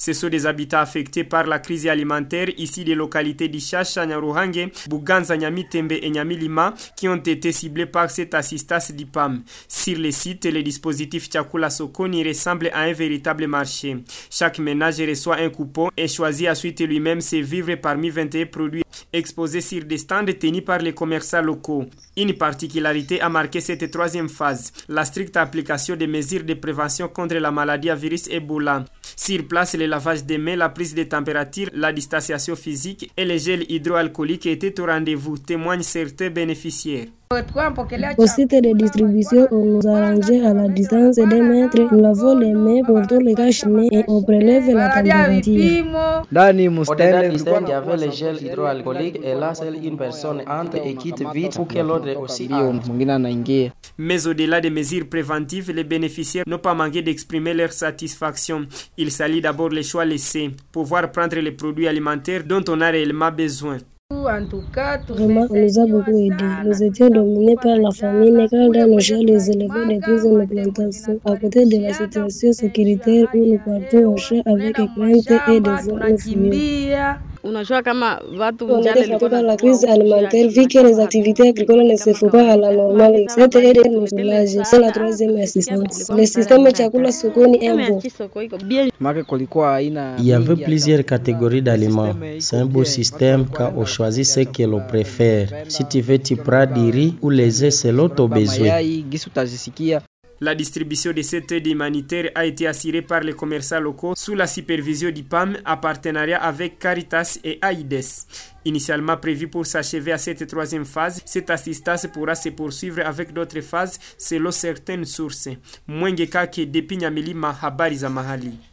Ce sont des habitats affectés par la crise alimentaire, ici des localités d'Ishasha, Nyaruhange, Buganza, Nyamitembe et Nyamilima, qui ont été ciblées par cette assistance d'IPAM. Sur les sites, le dispositif Chakula Sokoni ressemble à un véritable marché. Chaque ménage reçoit un coupon et choisit ensuite lui-même ses vivres parmi 21 produits exposés sur des stands tenus par les commerçants locaux. Une particularité a marqué cette troisième phase, la stricte application des mesures de prévention contre la maladie à virus Ebola. Sur place, le lavage des mains, la prise de température, la distanciation physique et le gel hydroalcoolique étaient au rendez-vous, témoignent certains bénéficiaires. Au site de distribution, on nous a rangé à la distance de 2 mètres. Nous lavons les mains, portons le cache-nez et on prélève la température. Au-delà du stand, il y avait le gel hydroalcoolique et là, seule une personne entre et quitte vite pour que l'autre aussi entre. Mais au-delà des mesures préventives, les bénéficiaires n'ont pas manqué d'exprimer leur satisfaction. Il s'agit d'abord les choix laissés, pouvoir prendre les produits alimentaires dont on a réellement besoin. Vraiment, on nous a beaucoup aidés. Nous étions dominés par la famine car dans nos champs, les élevages de plus en plantations. À côté de la situation sécuritaire où nous partons au champ avec crainte et des fois nous fuyons. On était frappé par la crise alimentaire vu que les activités agricoles ne se font pas à la normale. Cette aide nous soulage. C'est la troisième assistance. Le système Chakula Sokoni est bon. Il y avait plusieurs catégories d'aliments. C'est un beau système car on choisit ce que l'on préfère. Si tu veux, tu prends du riz ou les œufs selon ton besoin. La distribution de cette aide humanitaire a été assurée par les commerçants locaux sous la supervision d'IPAM en partenariat avec Caritas et AIDS. Initialement prévue pour s'achever à cette troisième phase, cette assistance pourra se poursuivre avec d'autres phases selon certaines sources. Mwenge Kake depuis Nyamilima, habari za mahali.